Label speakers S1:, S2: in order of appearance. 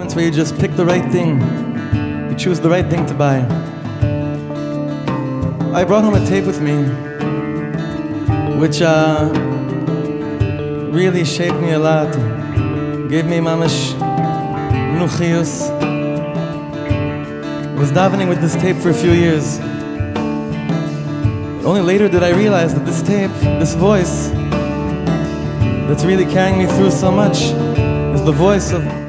S1: Moments where you just pick the right thing, you choose the right thing to buy. I brought home a tape with me, which really shaped me a lot, gave me mamash nuchius. I was davening with this tape for a few years. Only later did I realize that this tape, this voice, that's really carrying me through so much, is the voice of